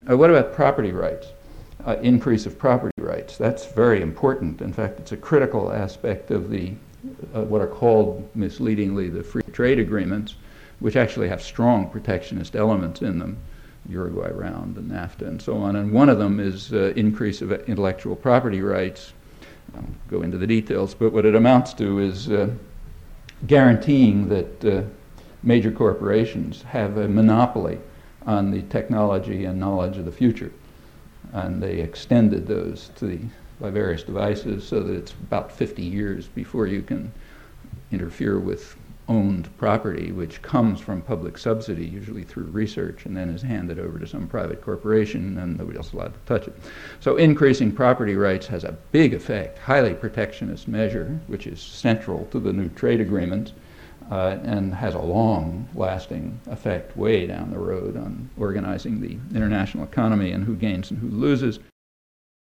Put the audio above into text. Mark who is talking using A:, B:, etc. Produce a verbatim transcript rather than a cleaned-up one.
A: Uh, what about property rights? Uh, increase of property rights. That's very important. In fact, it's a critical aspect of the uh, what are called misleadingly the free trade agreements, which actually have strong protectionist elements in them, Uruguay Round and NAFTA and so on. And one of them is uh, increase of intellectual property rights. I'll go into the details, but what it amounts to is uh, guaranteeing that uh, major corporations have a monopoly on the technology and knowledge of the future. And they extended those to the, by various devices so that it's about fifty years before you can interfere with owned property, which comes from public subsidy, usually through research, and then is handed over to some private corporation, and nobody else is allowed to touch it. So increasing property rights has a big effect, highly protectionist measure, which is central to the new trade agreements, uh, and has a long-lasting effect way down the road on organizing the international economy and who gains and who loses.